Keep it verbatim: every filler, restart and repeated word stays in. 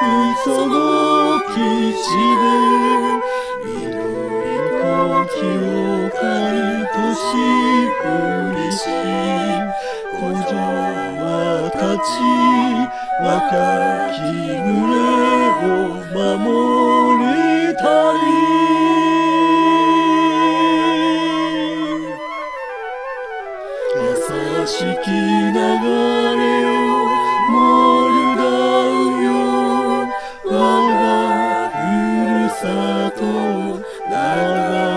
その基地で緑こきをかいとしうりし古城は立ち若き群れを守りたい優しき流れをモルダウよ我がふるさと長